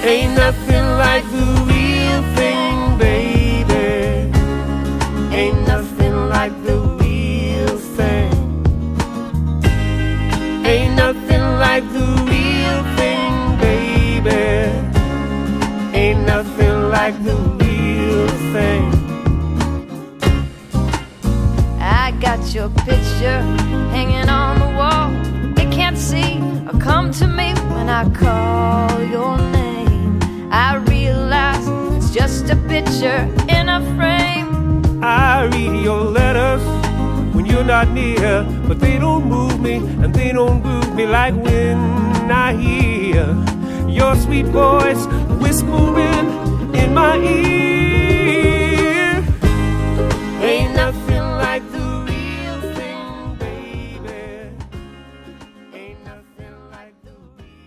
Ain't nothing like the real thing, baby. Ain't nothing like the real thing. Ain't nothing like the real thing, baby. Ain't nothing like the real thing. I got your picture hanging on the wall. They can't see or come to me when I call your name. I realize it's just a picture in a frame. I read your letters when you're not near, but they don't move me and they don't groove me like when I hear your sweet voice whispering in my ear.